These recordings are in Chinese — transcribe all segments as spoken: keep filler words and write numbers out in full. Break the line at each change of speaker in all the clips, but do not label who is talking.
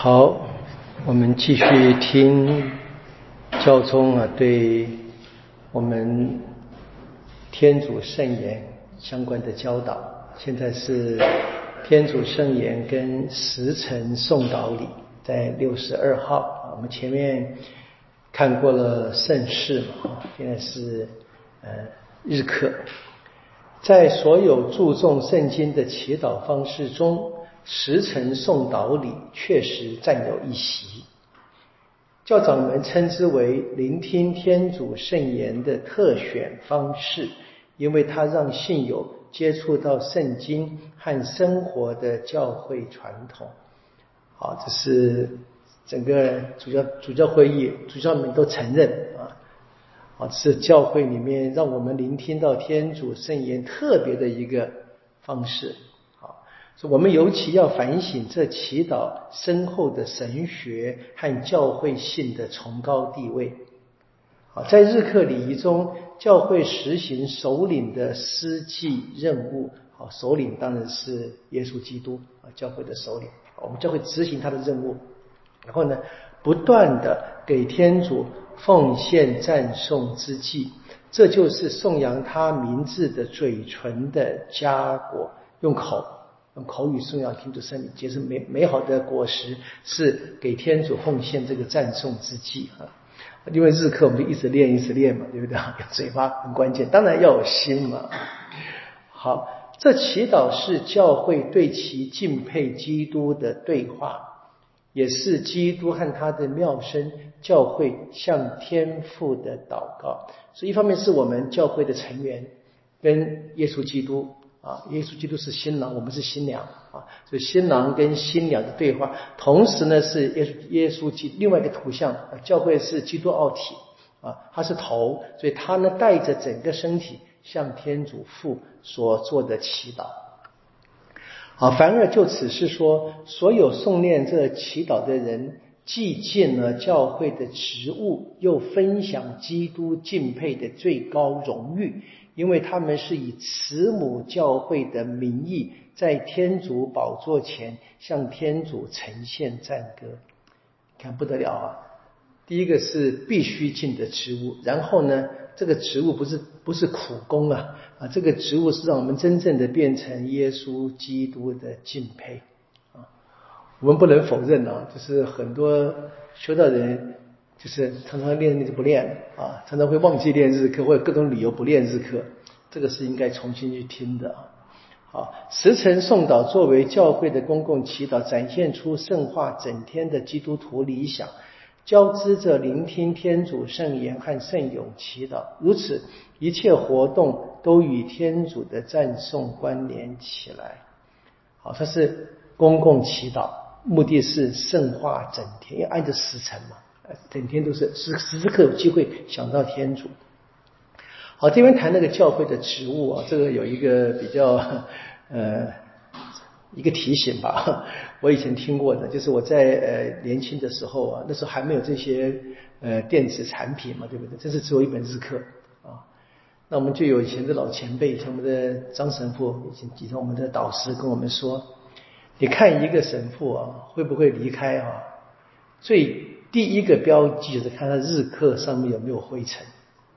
好，我们继续听教宗啊对我们天主圣言相关的教导。现在是天主圣言跟时辰颂导礼，在六十二号。我们前面看过了圣事嘛，现在是呃日课。在所有注重圣经的祈祷方式中，时辰颂导礼确实占有一席。教长们称之为聆听天主圣言的特选方式，因为它让信友接触到圣经和生活的教会传统。好，这是整个主教主教会议主教们都承认啊。啊，是教会里面让我们聆听到天主圣言特别的一个方式。好，所以我们尤其要反省这祈祷深厚的神学和教会性的崇高地位。好，在日课礼仪中，教会实行首领的司祭任务。好，首领当然是耶稣基督啊，教会的首领。我们教会执行他的任务，然后呢，不断的给天主奉献赞颂之祭，这就是颂扬他名字的嘴唇的佳果。用口用口语颂扬天主圣名，结实美美好的果实，是给天主奉献这个赞颂之祭啊。因为日课我们就一直练一直练嘛，对不对？嘴巴很关键，当然要有心嘛。好，这祈祷是教会对其敬佩基督的对话，也是基督和他的妙身教会向天父的祷告。所以一方面是我们教会的成员跟耶稣基督啊，耶稣基督是新郎，我们是新娘啊，所以新郎跟新娘的对话，同时呢是耶稣耶稣基另外一个图像，教会是基督奥体啊，他是头，所以他呢带着整个身体向天主父所做的祈祷。好，反而就此是说，所有诵念这祈祷的人，既尽了教会的职务，又分享基督敬佩的最高荣誉，因为他们是以慈母教会的名义，在天主宝座前向天主呈现赞歌。看不得了啊！第一个是必须尽的职务，然后呢，这个职务不是不是苦工啊啊，这个职务是让我们真正的变成耶稣基督的敬佩啊。我们不能否认啊，就是很多修道人就是常常练就不练啊，常常会忘记练日课，或者各种理由不练日课，这个是应该重新去听的啊。好，时辰颂导作为教会的公共祈祷，展现出圣化整天的基督徒理想，交织着聆听天主圣言和圣咏祈祷，如此一切活动都与天主的赞颂关联起来。好，它是公共祈祷，目的是圣化整天，要按着时辰嘛，整天都是时时时刻有机会想到天主。好，这边谈那个教会的职务啊，这个有一个比较呃一个提醒吧，我以前听过的，就是我在呃年轻的时候啊，那时候还没有这些呃电子产品嘛，对不对？这是只有一本日课啊。那我们就有以前的老前辈，像我们的张神父，以前以前我们的导师跟我们说，你看一个神父啊会不会离开啊，最第一个标记就是看他日课上面有没有灰尘。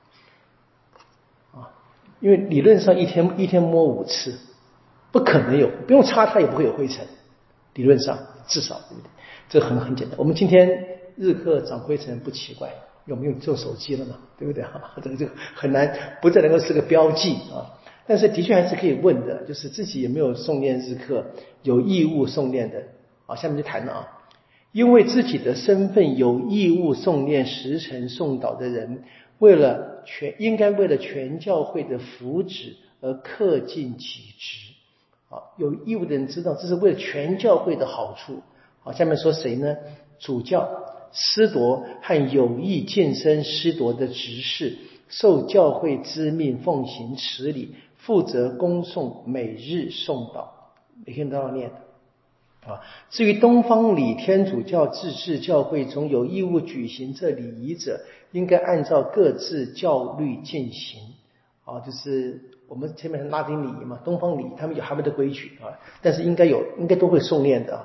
因为理论上一天一天摸五次，不可能有，不用擦它也不会有灰尘。理论上至少对不对？这很很简单。我们今天日课长灰尘不奇怪，因为我们用做手机了嘛，对不对？这个就很难，不再能够是个标记啊。但是的确还是可以问的，就是自己有没有诵念日课，有义务诵念的啊。下面就谈了啊，因为自己的身份有义务诵念时辰颂导的人，为了全应该为了全教会的福祉而恪尽己职。好，有义务的人知道这是为了全教会的好处。好，下面说谁呢？主教、司铎和有意晋升司铎的执事，受教会之命奉行此礼，负责恭诵每日颂导，每天都要念的。啊，至于东方礼天主教自治教会中有义务举行这礼仪者，应该按照各自教律进行。啊，就是我们前面拉丁礼仪嘛，东方礼仪他们有他们的规矩啊，但是应该有应该都会诵念的啊。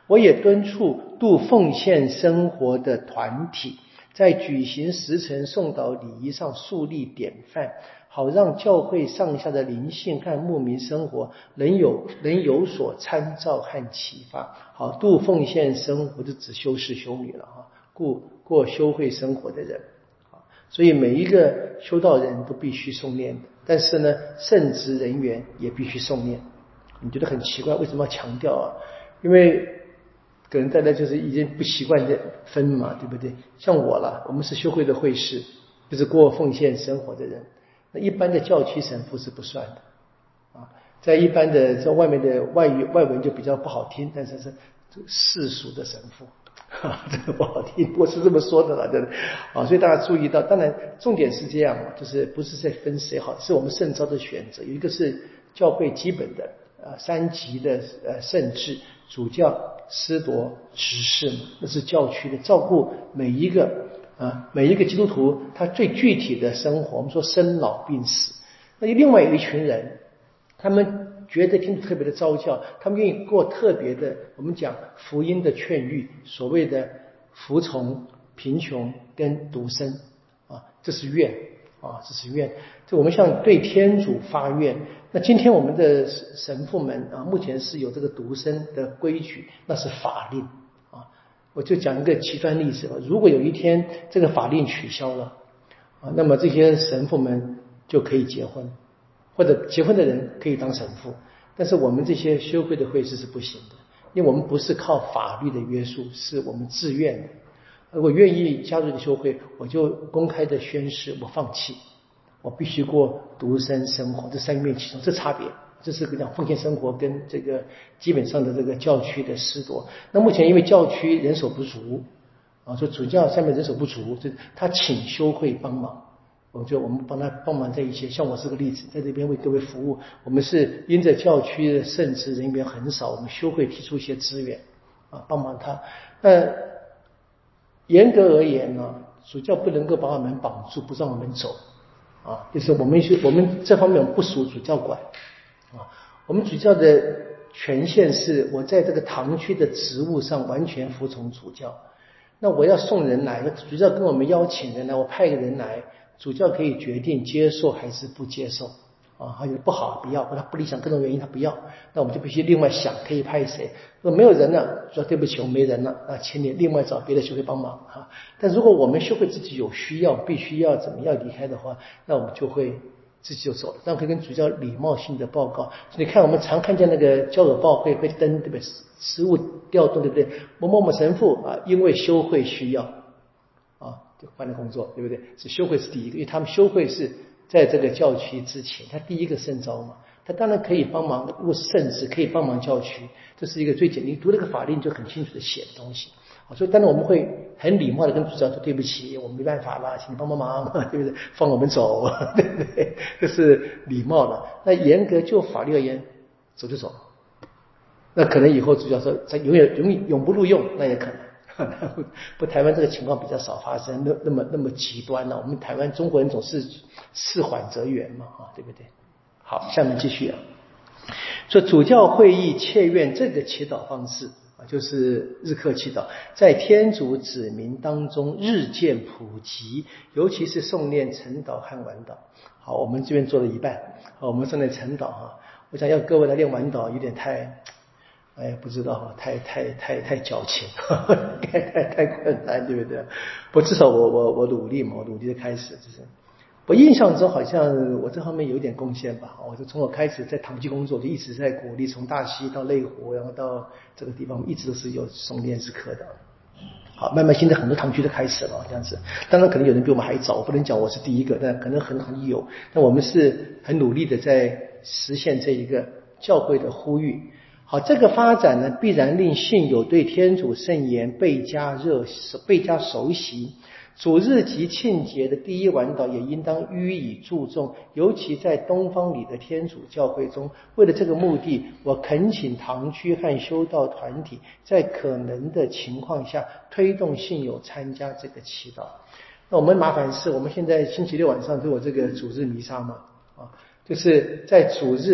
我也敦促度奉献生活的团体，在举行时辰诵祷礼仪上树立典范，好让教会上下的灵性和牧民生活能有能有所参照和启发。好，度奉献生活就指修士修女了哈，过过修会生活的人。所以每一个修道人都必须诵念，但是呢，圣职人员也必须诵念。你觉得很奇怪，为什么要强调啊？因为可能大家就是已经不习惯这分嘛，对不对？像我啦，我们是修会的会士，就是过奉献生活的人。那一般的教区神父是不算的啊，在一般的在外面的外语外文就比较不好听，但是是世俗的神父。啊，这个不好听，我是这么说的了，真的啊，所以大家注意到，当然重点是这样，就是不是在分谁好，是我们圣召的选择。有一个是教会基本的呃三级的呃圣制，主教、司铎、执事，那是教区的照顾每一个啊每一个基督徒他最具体的生活。我们说生老病死，那另外有一群人，他们觉得听特别的召教，他们愿意过特别的，我们讲福音的劝喻，所谓的服从、贫穷跟独身啊，这是愿啊，这是愿。这我们向对天主发愿。那今天我们的神父们啊，目前是有这个独身的规矩，那是法令啊。我就讲一个极端例子吧，如果有一天这个法令取消了啊，那么这些神父们就可以结婚。或者结婚的人可以当神父，但是我们这些修会的会士是不行的，因为我们不是靠法律的约束，是我们自愿的。如果愿意加入这个修会，我就公开的宣誓我放弃，我必须过独身生活，这三面其中这差别，这是讲奉献生活跟这个基本上的这个教区的司铎。那目前因为教区人手不足啊，说主教下面人手不足，就他请修会帮忙。我就我们帮他帮忙在一些，像我是个例子，在这边为各位服务。我们是因着教区的圣职人员很少，我们修会提出一些资源啊，帮忙他。那严格而言呢，主教不能够把我们绑住，不让我们走啊，就是我们我们这方面不属主教管啊。我们主教的权限是我在这个堂区的职务上完全服从主教。那我要送人来，主教跟我们邀请人来，我派个人来。主教可以决定接受还是不接受啊，还有不好不要，或者不理想各种原因他不要，那我们就必须另外想可以派谁。如果没有人了，说对不起我没人了啊，请你另外找别的修会帮忙啊。但如果我们修会自己有需要，必须要怎么样离开的话，那我们就会自己就走了。但可以跟主教礼貌性的报告。你看我们常看见那个教友报会会登对不对？实务调动对不对？某某某神父啊，因为修会需要。啊，就换了工作，对不对？是修会是第一个，因为他们修会是在这个教区之前，他第一个圣召嘛，他当然可以帮忙，如果是圣职可以帮忙教区，这是一个最简单，你读那个法令就很清楚的写的东西。所以当然我们会很礼貌的跟主教说对不起，我们没办法了，请你帮帮忙，对不对？放我们走，对不对？这是礼貌的。那严格就法律而言，走就走。那可能以后主教说他永远永永不录用，那也可能。不，台湾这个情况比较少发生，那那么那么极端了、啊。我们台湾中国人总是事缓则圆嘛，啊，对不对？好，下面继续啊。说主教会议切愿这个祈祷方式啊，就是日课祈祷，在天主子民当中日渐普及，尤其是诵念晨祷和晚祷。好，我们这边做了一半，好，我们诵念晨祷哈，我想要各位来练晚祷有点太。哎，不知道，太太太太矫情，太太太困难，对不对？不，至少我我我努力嘛，我努力的开始，就是我印象中好像我这方面有一点贡献吧。我就从我开始在堂区工作，就一直在鼓励，从大溪到内湖，然后到这个地方，一直都是有诵念日课的。好，慢慢现在很多堂区都开始了这样子。当然可能有人比我们还早，我不能讲我是第一个，但可能很很有。但我们是很努力的在实现这一个教会的呼吁。好，这个发展呢，必然令信友对天主圣言倍加热、倍加熟悉。主日及庆节的第一晚祷也应当予以注重，尤其在东方里的天主教会中。为了这个目的，我恳请堂区和修道团体在可能的情况下推动信友参加这个祈祷。那我们麻烦是我们现在星期六晚上都有这个主日弥撒嘛，啊，就是在主日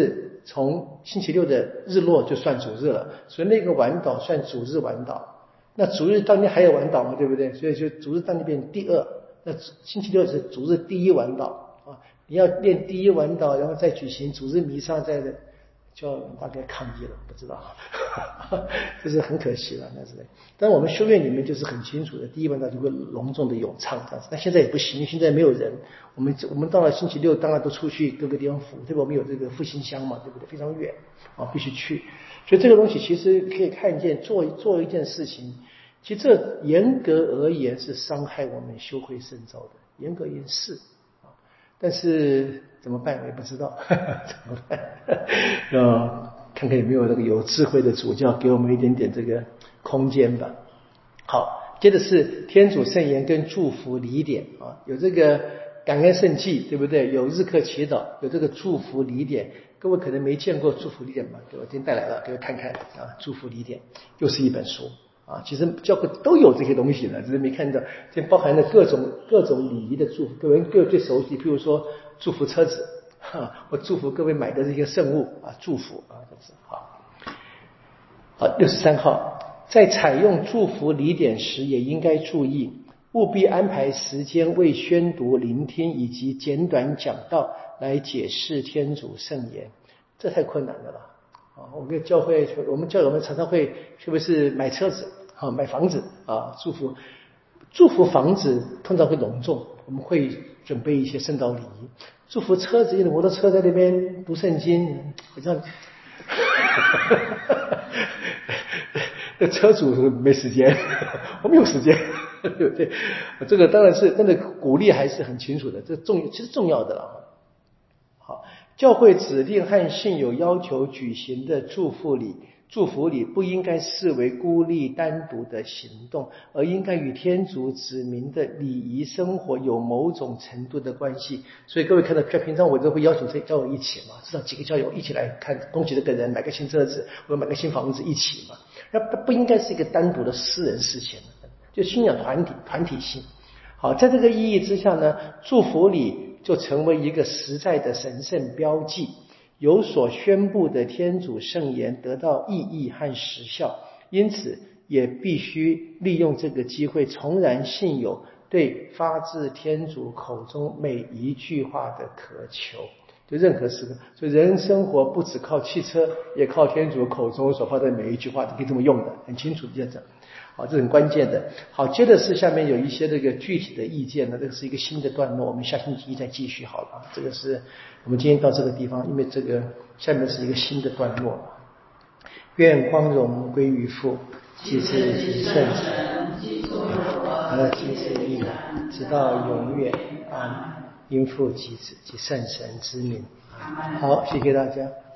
从星期六的日落就算主日了，所以那个晚祷算主日晚祷。那主日当天还有晚祷嘛，对不对？所以就主日当天变第二，那星期六是主日第一晚祷啊。你要练第一晚祷，然后再举行主日弥撒，再的。就要大概抗议了，不知道，这是很可惜了，那是。但我们修院里面就是很清楚的，第一晚祷就会隆重的咏唱这样子。但现在也不行，因为现在没有人。我们我们到了星期六，当然都出去各个地方服，对吧？我们有这个复兴乡嘛，对不对？非常远啊，必须去。所以这个东西其实可以看见，做做一件事情，其实这严格而言是伤害我们修慧深造的，严格言是。但是怎么办我也不知道怎么办呃，看看有没有那个有智慧的主教给我们一点点这个空间吧。好，接着是天主圣言跟祝福礼典啊，有这个感恩圣祭，对不对？有日课祈祷，有这个祝福礼典。各位可能没见过祝福礼典吧？对，我今天带来了，给我看看啊，祝福礼典又是一本书。啊，其实教会都有这些东西的，只是没看到。这包含了各种各种礼仪的祝福，各位各位最熟悉，譬如说祝福车子，哈，我祝福各位买的这些圣物啊，祝福啊，这是好。好，六十三号，在采用祝福礼典时，也应该注意，务必安排时间为宣读、聆听以及简短讲道来解释天主圣言，这太困难的了。啊，我们教会，我们教友们常常会，特别是买车子啊、买房子啊，祝福祝福房子通常会隆重，我们会准备一些圣道礼仪。祝福车子，因为摩托车在那边读圣经，好像那车主没时间，我们有时间，对不对？这个当然是真的鼓励还是很清楚的，这重其实重要的了。好。教会指定和信友要求举行的祝福礼，祝福礼不应该视为孤立单独的行动，而应该与天主指明的礼仪生活有某种程度的关系。所以各位看到，平常我都会邀请这教友一起嘛，至少几个教友一起来看，恭喜这个人买个新车子，或者买个新房子一起嘛。那它不应该是一个单独的私人事情，就信仰团体团体性。好，在这个意义之下呢，祝福礼就成为一个实在的神圣标记，有所宣布的天主圣言得到意义和实效，因此也必须利用这个机会重燃信友对发自天主口中每一句话的渴求。就任何时刻，所以人生活不只靠汽车，也靠天主口中所发的每一句话，都可以这么用的，很清楚这样。好，这很关键的。好，接着是下面有一些这个具体的意见呢，这个是一个新的段落，我们下星期一再继续好了。这个是我们今天到这个地方，因为这个下面是一个新的段落。愿光荣归于父，及子及圣神，和及子亦然，直到永远。阿们。因父及子及圣神之名。好，谢谢大家。